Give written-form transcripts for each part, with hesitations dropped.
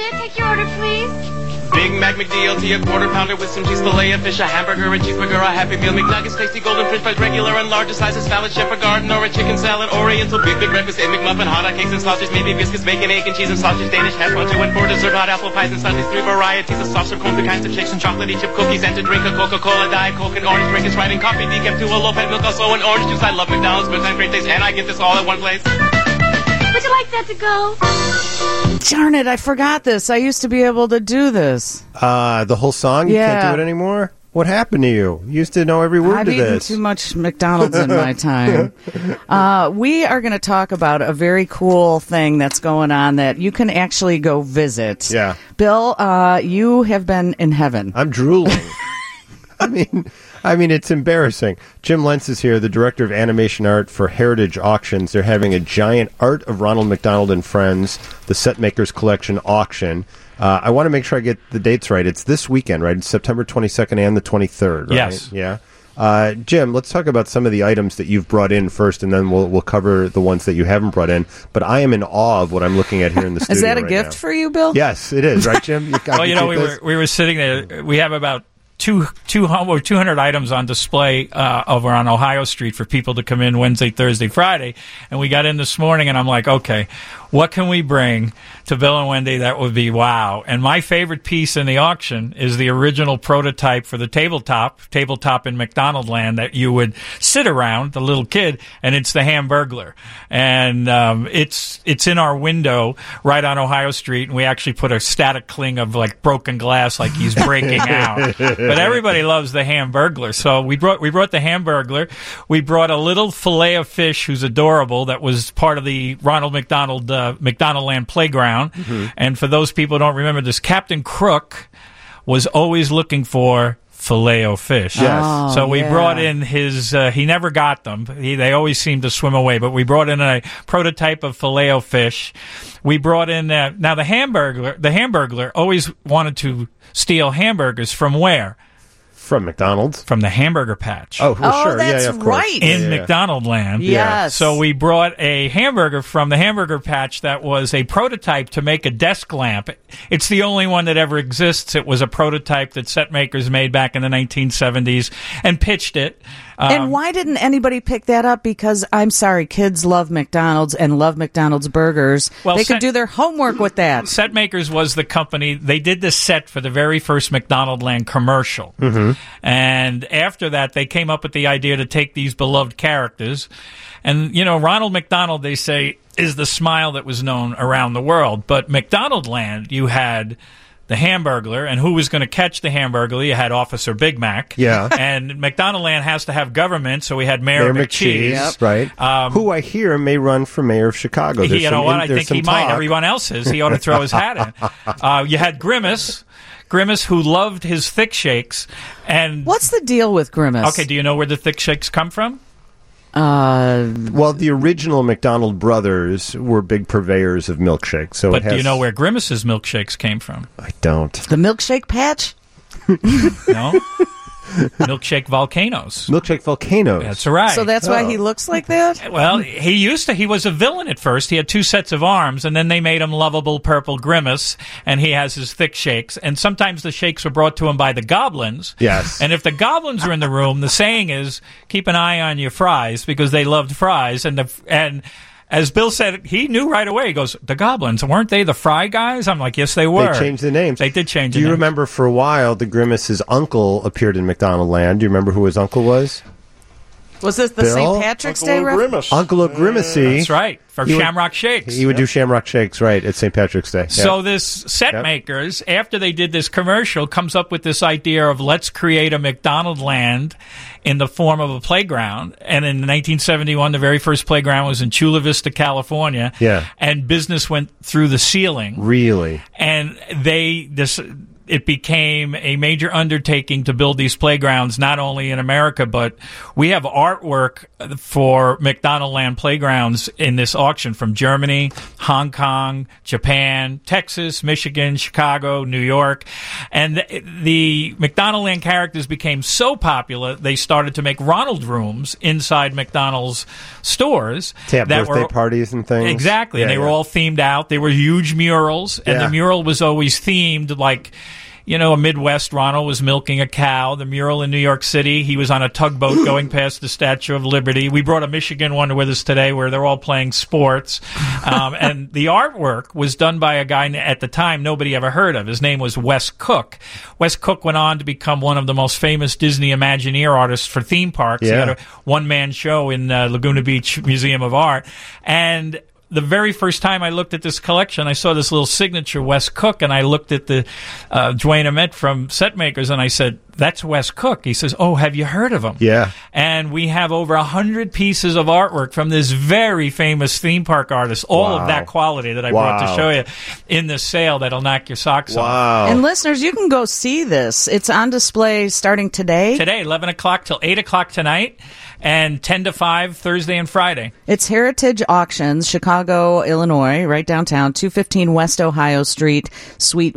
I take your order, please? Big Mac McDLT, a quarter pounder with some cheese, filet of fish, a hamburger, a cheeseburger, a Happy Meal, McNuggets, tasty golden french fries, regular and larger sizes, salad, shepherd garden, or a chicken salad, oriental, big breakfast, egg McMuffin, hot dog cakes and sausage, maybe biscuits, bacon, egg and cheese and sausage, Danish hash brown, 2 and 4 dessert, hot apple pies and sundaes, 3 varieties of soft serve, 2 kinds of shakes and chocolatey chip cookies, and to drink a Coca-Cola, Diet Coke, and orange drink is right, and coffee, decaf, 2 a low-fat milk, also an orange juice. I love McDonald's, but it's great taste, and I get this all at one place. Would you like that to go? Darn it, I forgot this. I used to be able to do this. The whole song? You can't do it anymore? What happened to you? You used to know every word to this. I've eaten too much McDonald's in my time. We are going to talk about a very cool thing that's going on that you can actually go visit. Yeah. Bill, you have been in heaven. I'm drooling. I mean, it's embarrassing. Jim Lentz is here, the director of animation art for Heritage Auctions. They're having a giant Art of Ronald McDonald and Friends, the Set Makers Collection auction. I want to make sure I get the dates right. It's this weekend, right? It's September 22nd and the 23rd, right? Yes. Yeah. Jim, let's talk about some of the items that you've brought in first, and then we'll cover the ones that you haven't brought in. But I am in awe of what I'm looking at here in the studio. Is that a right gift now. for you, Bill? Yes, it is, right, Jim? We were sitting there. We have about 200 items on display over on Ohio Street for people to come in Wednesday, Thursday, Friday. And we got in this morning, and I'm like, okay, what can we bring to Bill and Wendy that would be wow? And my favorite piece in the auction is the original prototype for the tabletop in McDonald Land that you would sit around, the little kid, and it's the Hamburglar. And it's in our window right on Ohio Street, and we actually put a static cling of like broken glass like he's breaking out. But everybody loves the Hamburglar. So we brought the Hamburglar. We brought a little fillet of fish who's adorable that was part of the Ronald McDonald McDonald Land playground. Mm-hmm. And for those people who don't remember this, Captain Crook was always looking for Filet-O-Fish. Yes. So we brought in his, he never got them. They always seemed to swim away, but we brought in a prototype of Filet-O-Fish. We brought in, now the Hamburglar always wanted to steal hamburgers from where? From McDonald's? From the Hamburger Patch. Oh, sure. That's of course. right. In McDonald Land. Yes. So we brought a hamburger from the Hamburger Patch that was a prototype to make a desk lamp. It's the only one that ever exists. It was a prototype that set makers made back in the 1970s and pitched it. And why didn't anybody pick that up? Because, I'm sorry, kids love McDonald's and love McDonald's burgers. Well, they could do their homework with that. Set Makers was the company. They did the set for the very first McDonald Land commercial. Mm-hmm. And after that, they came up with the idea to take these beloved characters. And, Ronald McDonald, they say, is the smile that was known around the world. But McDonald Land, you had the Hamburglar, and who was going to catch the Hamburglar? You had Officer Big Mac. Yeah. And McDonald Land has to have government, so we had Mayor McCheese. Yep. Right. Who I hear may run for mayor of Chicago. I think he might. Everyone else is. He ought to throw his hat in. You had Grimace, who loved his thick shakes. And what's the deal with Grimace? Okay, do you know where the thick shakes come from? Well, the original McDonald brothers were big purveyors of milkshakes. So but do you know where Grimace's milkshakes came from? I don't. The Milkshake Patch? No. Milkshake Volcanoes. Milkshake Volcanoes. That's right. So that's why he looks like that? Well, he was a villain at first. He had 2 sets of arms, and then they made him lovable purple Grimace, and he has his thick shakes. And sometimes the shakes were brought to him by the goblins. Yes. And if the goblins are in the room, the saying is, keep an eye on your fries, because they loved fries. And as Bill said, he knew right away. He goes, the goblins, weren't they the fry guys? I'm like, yes, they were. They changed the names. They did change the names. Do you names. remember for a while the Grimace's uncle appeared in McDonald Land? Do you remember who his uncle was? Was this the St. Patrick's Day reference? Uncle O'Grimacy. That's right. For Shamrock Shakes. He would do Shamrock Shakes, right, at St. Patrick's Day. So this set makers, after they did this commercial, comes up with this idea of let's create a McDonald Land in the form of a playground. And in 1971, the very first playground was in Chula Vista, California. Yeah. And business went through the ceiling. Really? And it became a major undertaking to build these playgrounds, not only in America, but we have artwork for McDonald Land playgrounds in this auction from Germany, Hong Kong, Japan, Texas, Michigan, Chicago, New York. And the McDonald Land characters became so popular, they started to make Ronald rooms inside McDonald's stores. To have birthday parties and things. Exactly. And they were all themed out. They were huge murals. And the mural was always themed like, you know, a Midwest Ronald was milking a cow. The mural in New York City, he was on a tugboat going past the Statue of Liberty. We brought a Michigan one with us today where they're all playing sports. And the artwork was done by a guy at the time nobody ever heard of. His name was Wes Cook. Wes Cook went on to become one of the most famous Disney Imagineer artists for theme parks. He had a one-man show in Laguna Beach Museum of Art. And the very first time I looked at this collection, I saw this little signature, Wes Cook, and I looked at the Dwayne Ahmet from Set Makers, and I said, that's Wes Cook. He says, oh, have you heard of him? Yeah. And we have over 100 pieces of artwork from this very famous theme park artist, all of that quality that I brought to show you in this sale that'll knock your socks off. And listeners, you can go see this. It's on display starting today. Today, 11 o'clock till 8 o'clock tonight. And 10 to 5 Thursday and Friday. It's Heritage Auctions, Chicago, Illinois, right downtown, 215 West Ohio Street, Suite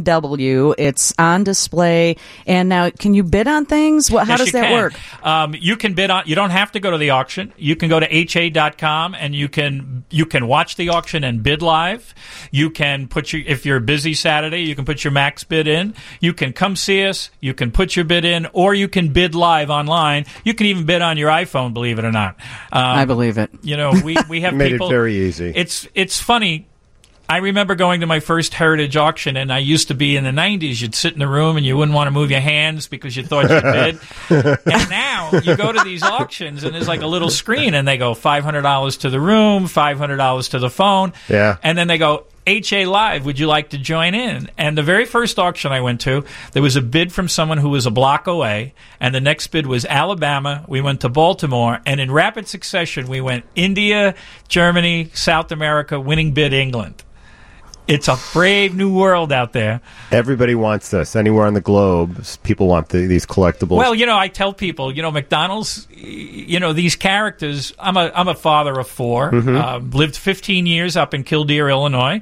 1W. It's on display. And now, can you bid on things? How does that work? You can bid on. You don't have to go to the auction. You can go to ha.com and you can watch the auction and bid live. You can if you're busy Saturday, you can put your max bid in. You can come see us. You can put your bid in, or you can bid live online. You can even bid on your iPhone, believe it or not. I believe it. You know, we have made people. It very easy. It's funny. I remember going to my first Heritage auction, and I used to be in the 90s. You'd sit in the room, and you wouldn't want to move your hands because you thought you'd bid. And now you go to these auctions, and there's like a little screen, and they go $500 to the room, $500 to the phone. Yeah. And then they go, HA Live, would you like to join in? And the very first auction I went to, there was a bid from someone who was a block away, and the next bid was Alabama. We went to Baltimore, and in rapid succession, we went India, Germany, South America, winning bid England. It's a brave new world out there. Everybody wants this. Anywhere on the globe, people want these collectibles. Well, you know, I tell people, you know, McDonald's, you know, these characters. I'm a father of four. Lived 15 years up in Kildare, Illinois,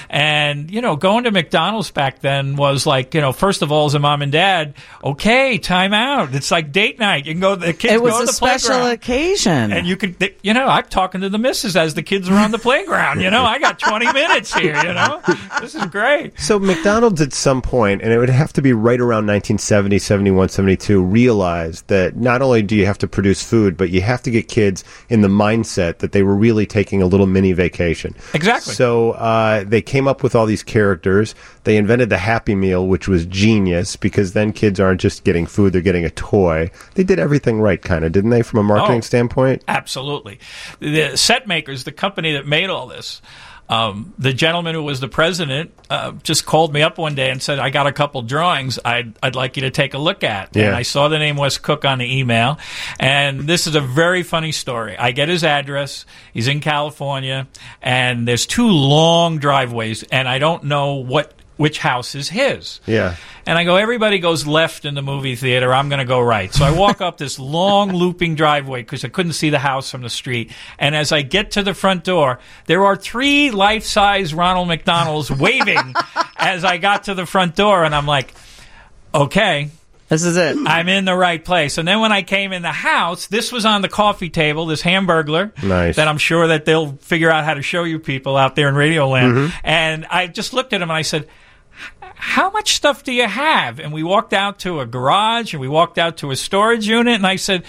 and you know, going to McDonald's back then was like, you know, first of all, as a mom and dad, okay, time out. It's like date night. You can go. The kids it was go to the a special playground. Occasion, and you could, you know, I'm talking to the missus as the kids are on the playground. You know, I got 20 minutes here. You know. This is great. So McDonald's at some point, and it would have to be right around 1970, 71, 72, realized that not only do you have to produce food, but you have to get kids in the mindset that they were really taking a little mini vacation. Exactly. So they came up with all these characters. They invented the Happy Meal, which was genius, because then kids aren't just getting food, they're getting a toy. They did everything right, kind of, didn't they, from a marketing standpoint? Absolutely. The Set Makers, the company that made all this, the gentleman who was the president just called me up one day and said, I got a couple drawings I'd like you to take a look at. Yeah. And I saw the name Wes Cook on the email. And this is a very funny story. I get his address. He's in California. And there's two long driveways. And I don't know which house is his. Yeah. And I go, everybody goes left in the movie theater. I'm going to go right. So I walk up this long looping driveway because I couldn't see the house from the street. And as I get to the front door, there are 3 life-size Ronald McDonalds waving as I got to the front door. And I'm like, okay. This is it. I'm in the right place. And then when I came in the house, this was on the coffee table, this Hamburglar. Nice. That I'm sure that they'll figure out how to show you people out there in Radio Land. And I just looked at him and I said, how much stuff do you have? And we walked out to a garage and we walked out to a storage unit. And I said,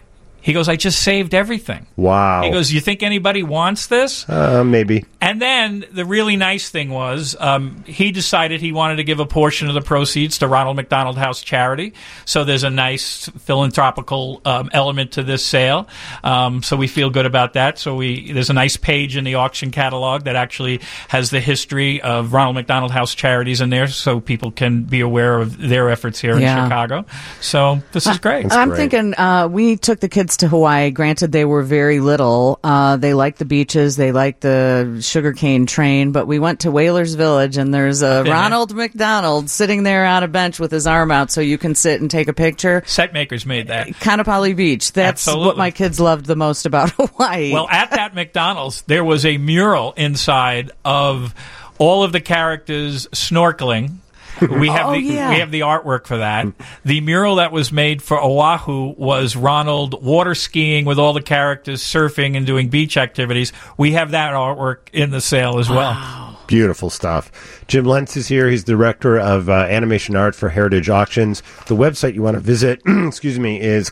he goes, I just saved everything. Wow. He goes, you think anybody wants this? Maybe. And then the really nice thing was he decided he wanted to give a portion of the proceeds to Ronald McDonald House Charity. So there's a nice philanthropical element to this sale. So we feel good about that. So there's a nice page in the auction catalog that actually has the history of Ronald McDonald House Charities in there so people can be aware of their efforts here in Chicago. So this is great. I'm thinking we took the kids kids to Hawaii. Granted, they were very little. They liked the beaches. They liked the sugarcane train. But we went to Whalers Village, and there's a Ronald McDonald sitting there on a bench with his arm out so you can sit and take a picture. Set makers made that. Kaanapali Beach. That's Absolutely. what my kids loved the most about Hawaii. Well, at that McDonald's, there was a mural inside of all of the characters snorkeling. We have we have the artwork for that. The mural that was made for Oahu was Ronald water skiing with all the characters surfing and doing beach activities. We have that artwork in the sale as well. Beautiful stuff. Jim Lentz is here. He's the director of animation art for Heritage Auctions. The website you want to visit, is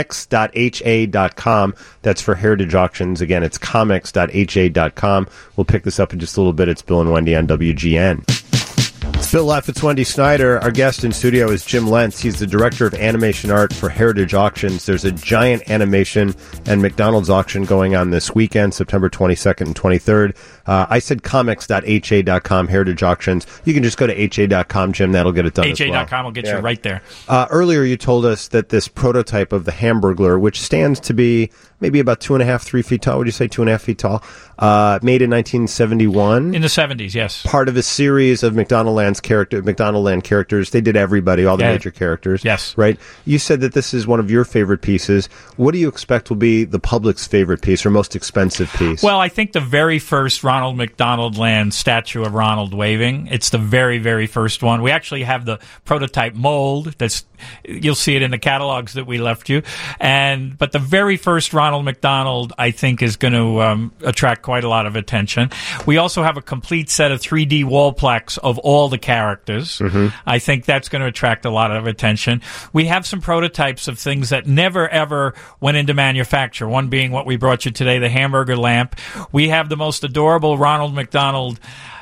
comics.ha.com. That's for Heritage Auctions. Again, it's comics.ha.com. We'll pick this up in just a little bit. It's Bill and Wendy on WGN. It's Bill F. It's Wendy Snyder. Our guest in studio is Jim Lentz. He's the director of animation art for Heritage Auctions. There's a giant animation and McDonald's auction going on this weekend, September 22nd and 23rd. I said comics.ha.com, Heritage Auctions. You can just go to ha.com, Jim. That'll get it done as well. ha.com will get you right there. Earlier you told us that this prototype of the Hamburglar, which stands to be maybe about 2.5, 3 feet tall. Would you say 2.5 feet tall? Made in 1971. In the 70s, yes. Part of a series of McDonaldland characters. They did everybody, all the major characters. Yes. Right? You said that this is one of your favorite pieces. What do you expect will be the public's favorite piece or most expensive piece? Well, I think the very first Ronald McDonald Land statue of Ronald waving. It's the very, very first one. We actually have the prototype mold. You'll see it in the catalogs that we left you. But the very first Ronald McDonald, I think, is going to attract quite a lot of attention. We also have a complete set of 3D wall plaques of all the characters. I think that's going to attract a lot of attention. We have some prototypes of things that never, ever went into manufacture, one being what we brought you today, the hamburger lamp. We have the most adorable Ronald McDonald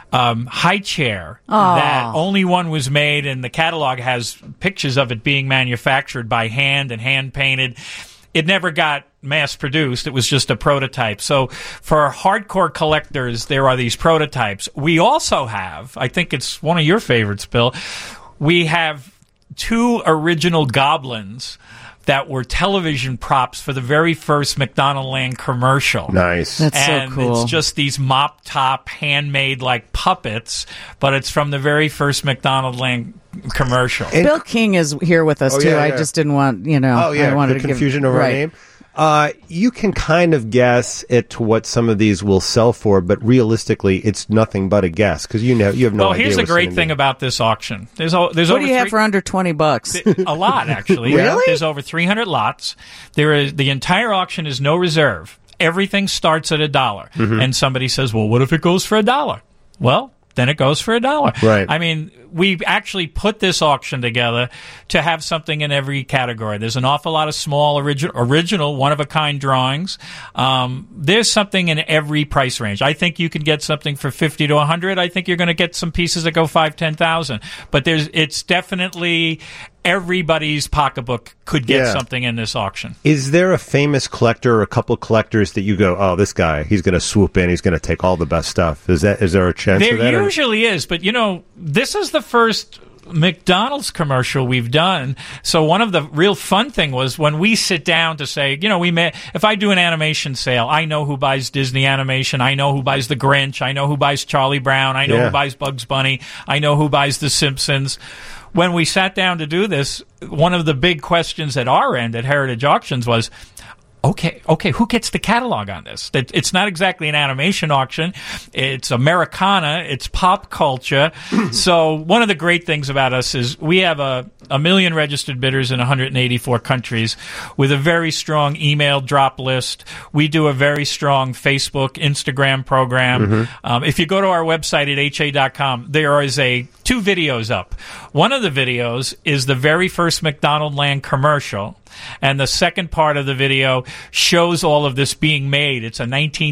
high chair that only one was made, and the catalog has pictures of it being manufactured by hand and hand painted. It never got mass produced. It was just a prototype. So for hardcore collectors, there are these prototypes. We also have, I think it's one of your favorites, Bill, we have 2 original goblins that were television props for the very first McDonaldland commercial. Nice. That's and so cool. It's just these mop-top, handmade like puppets, but it's from the very first McDonaldland commercial. Bill King is here with us, too. Yeah. I just didn't want, I wanted the to confusion give, over our name. You can kind of guess it to what some of these will sell for, but realistically, it's nothing but a guess because you have no idea. Well, here's the great thing about this auction. There's what do you have for under $20? A lot, actually. Really? There's over 300 lots. The entire auction is no reserve. Everything starts at $1. And somebody says, well, what if it goes for $1? Well, then it goes for $1. Right. I mean, we actually put this auction together to have something in every category. There's an awful lot of small, original, one-of-a-kind drawings. There's something in every price range. I think you can get something for $50 to $100. I think you're going to get some pieces that go $5,000, $10,000. But it's definitely everybody's pocketbook could get something in this auction. Is there a famous collector or a couple collectors that you go, oh, this guy, he's going to swoop in, he's going to take all the best stuff? Is there a chance of that? There usually is, but this is the first McDonald's commercial we've done. So one of the real fun thing was when we sit down to say, if I do an animation sale, I know who buys Disney animation, I know who buys The Grinch, I know who buys Charlie Brown, I know who buys Bugs Bunny, I know who buys The Simpsons. When we sat down to do this, one of the big questions at our end at Heritage Auctions was, Okay, who gets the catalog on this? It's not exactly an animation auction. It's Americana. It's pop culture. So one of the great things about us is we have a million registered bidders in 184 countries with a very strong email drop list. We do a very strong Facebook, Instagram program. If you go to our website at ha.com, there is 2 videos up. One of the videos is the very first McDonaldland commercial. And the second part of the video shows all of this being made. It's a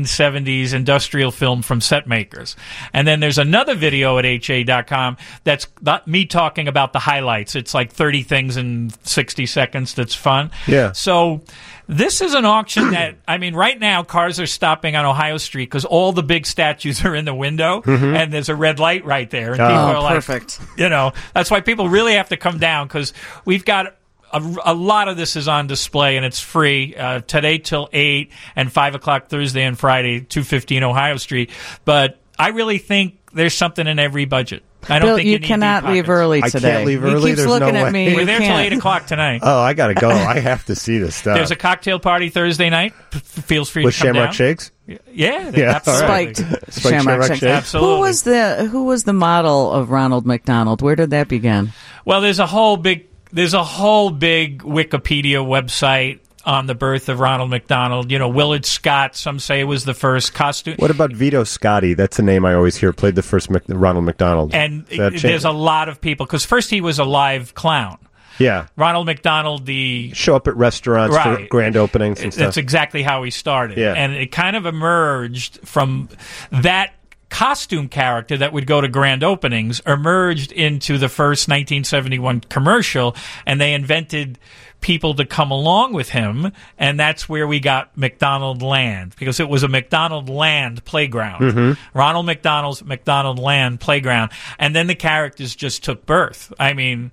1970s industrial film from set makers. And then there's another video at ha.com that's not me talking about the highlights. It's like 30 things in 60 seconds that's fun. Yeah. So this is an auction that, right now cars are stopping on Ohio Street because all the big statues are in the window and there's a red light right there. And people are like, perfect. that's why people really have to come down because we've got a lot of this is on display, and it's free today till 8 and 5 o'clock Thursday and Friday, 215 Ohio Street. But I really think there's something in every budget. I don't Bill, think you need cannot deep leave pockets. early I today. can't leave He early. keeps There's looking no at way. me. We're You there till can't. 8 o'clock tonight. Oh, I gotta go. I have to see this stuff. There's a cocktail party Thursday night. Feels free with to come Shamrock down. Shakes. Yeah, Yeah, absolutely. Spiked Shamrock Shakes. Shakes. Absolutely. Who was the model of Ronald McDonald? Where did that begin? Well, there's a whole big Wikipedia website on the birth of Ronald McDonald. You know, Willard Scott, some say, was the first costume. What about Vito Scotti? That's a name I always hear. Played the first Ronald McDonald. And Is that there's a lot of people, because first he was a live clown. yeah. Ronald McDonald, the Show up at restaurants for Right. grand openings and stuff. That's exactly how he started. Yeah. And it kind of emerged from that costume character that would go to grand openings, emerged into the first 1971 commercial, and they invented people to come along with him, and that's where we got McDonald Land, because it was a McDonald Land playground. Mm-hmm. Ronald McDonald's McDonald Land playground. And then the characters just took birth. I mean,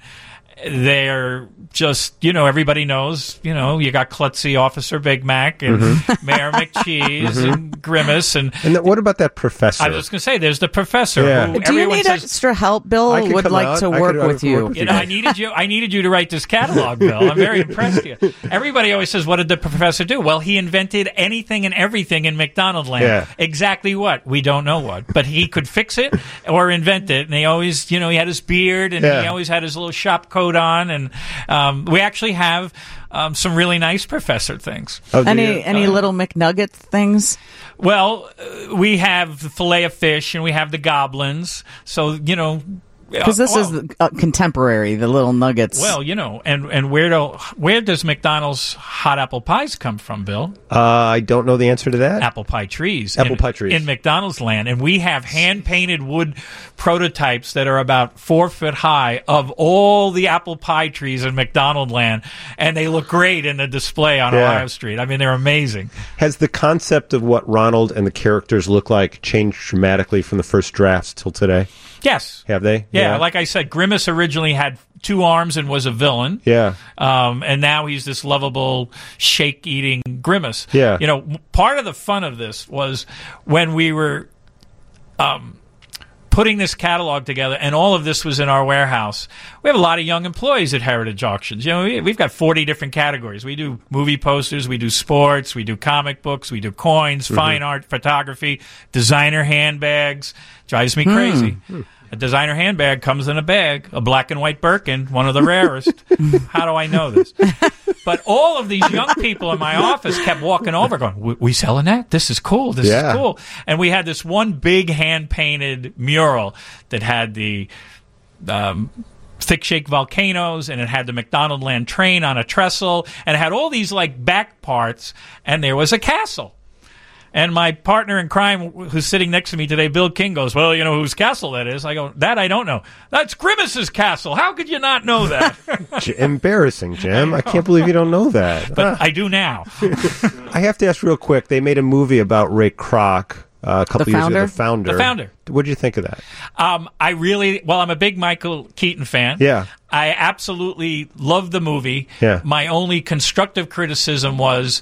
they're just, everybody knows, you got Klutzy, Officer Big Mac, and Mayor McCheese, and Grimace. And what about that professor? I was going to say, there's the professor. Yeah. Who Do you everyone need says, extra help? Bill I could would come like out. to I work could with you. with I needed you to write this catalog, Bill. I'm very impressed with you. Everybody always says, what did the professor do? Well, he invented anything and everything in McDonald Land. Yeah. Exactly what? We don't know what. But he could fix it or invent it. And he always, he had his beard, and Yeah. he always had his little shop coat on. And we actually have some really nice professor things. Oh, do you? Any little McNugget things? Well, we have the fillet of fish, and we have the goblins. So, Because this is contemporary, the little nuggets. Well, and where does McDonald's hot apple pies come from, Bill? I don't know the answer to that. Apple pie trees. Apple pie trees. In McDonald's Land. And we have hand-painted wood prototypes that are about 4 foot high of all the apple pie trees in McDonald Land. And they look great in the display on Yeah. Ohio Street. I mean, they're amazing. Has the concept of what Ronald and the characters look like changed dramatically from the first drafts till today? Yes. Have they? Yeah, like I said, Grimace originally had 2 arms and was a villain. Yeah. And now he's this lovable, shake-eating Grimace. Yeah. Part of the fun of this was when we were putting this catalog together, and all of this was in our warehouse. We have a lot of young employees at Heritage Auctions. We've got 40 different categories. We do movie posters, we do sports, we do comic books, we do coins, fine art, photography, designer handbags. Drives me crazy. A designer handbag comes in a bag, a black and white Birkin, one of the rarest. How do I know this? But all of these young people in my office kept walking over going, we selling that? This is cool. This is cool. And we had this one big hand-painted mural that had the thick shake volcanoes, and it had the McDonald Land train on a trestle, and it had all these back parts, and there was a castle. And my partner in crime, who's sitting next to me today, Bill King, goes, well, whose castle that is? I go, that I don't know. That's Grimace's castle. How could you not know that? Embarrassing, Jim. I can't believe you don't know that. But I do now. I have to ask real quick. They made a movie about Ray Kroc a couple years ago. The founder. The founder. What did you think of that? I'm a big Michael Keaton fan. Yeah. I absolutely love the movie. Yeah. My only constructive criticism was,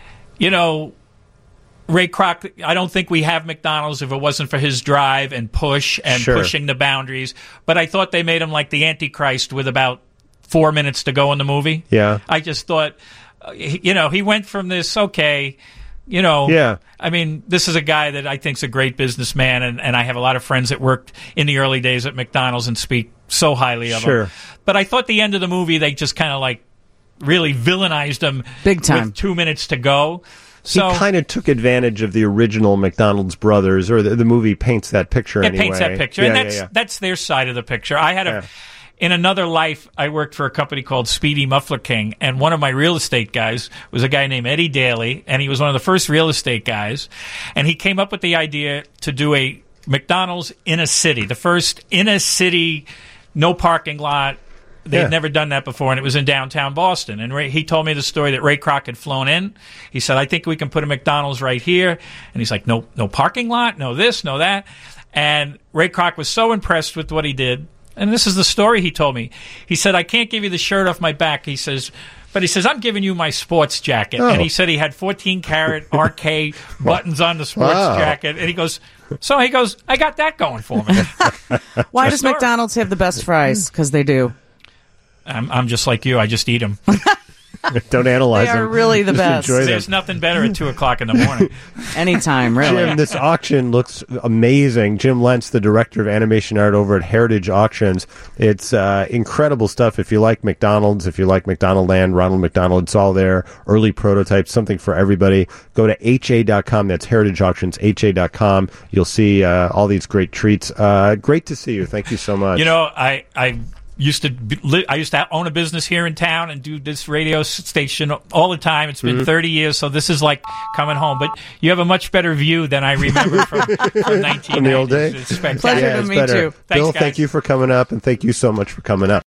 Ray Kroc, I don't think we have McDonald's if it wasn't for his drive and push and pushing the boundaries. But I thought they made him like the Antichrist with about 4 minutes to go in the movie. Yeah. I just thought, he went from this, Yeah. I mean, this is a guy that I think is a great businessman, and I have a lot of friends that worked in the early days at McDonald's and speak so highly of him. But I thought the end of the movie, they just kind of really villainized him big time with 2 minutes to go. So, he kind of took advantage of the original McDonald's brothers, or the movie paints that picture anyway. It paints that picture, and that's their side of the picture. I had in another life, I worked for a company called Speedy Muffler King, and one of my real estate guys was a guy named Eddie Daly, and he was one of the first real estate guys, and he came up with the idea to do a McDonald's in a city, the first in a city, no parking lot. They'd never done that before, and it was in downtown Boston. And he told me the story that Ray Kroc had flown in. He said, I think we can put a McDonald's right here. And he's like, no parking lot, no this, no that. And Ray Kroc was so impressed with what he did. and this is the story he told me. He said, I can't give you the shirt off my back. He says, I'm giving you my sports jacket. Oh. And he said he had 14-karat RK buttons on the sports jacket. And he goes, I got that going for me. Why does McDonald's have the best fries? Because they do. I'm just like you. I just eat them. Don't analyze They are them. really the Just best. enjoy them. There's nothing better at 2 o'clock in the morning. Anytime, really. Jim, this auction looks amazing. Jim Lentz, the director of animation art over at Heritage Auctions. It's incredible stuff. If you like McDonald's, if you like McDonaldland, Ronald McDonald, it's all there. Early prototypes, something for everybody. Go to HA.com. That's Heritage Auctions, HA.com. You'll see all these great treats. Great to see you. Thank you so much. You know, I used to own a business here in town and do this radio station all the time. It's been 30 years, so this is like coming home. But you have a much better view than I remember from 1990. From the old days? It's spectacular. Pleasure to it's meet better. you. Thanks, Bill, guys. thank you for coming up, and thank you so much for coming up.